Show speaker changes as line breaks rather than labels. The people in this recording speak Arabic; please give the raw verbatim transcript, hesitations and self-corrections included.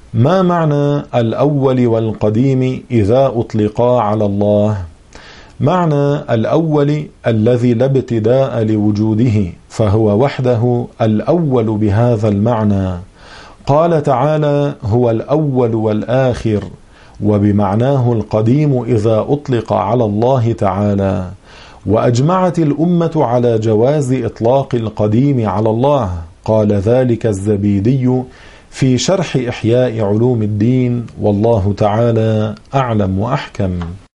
ما معنى الأول والقديم إذا أطلقا على الله؟ معنى الأول الذي لا ابتداء لوجوده، فهو وحده الأول بهذا المعنى. قال تعالى: هو الأول والآخر. وبمعناه القديم إذا أطلق على الله تعالى. وأجمعت الأمة على جواز إطلاق القديم على الله. قال ذلك الزبيدي في شرح إحياء علوم الدين، والله تعالى أعلم وأحكم.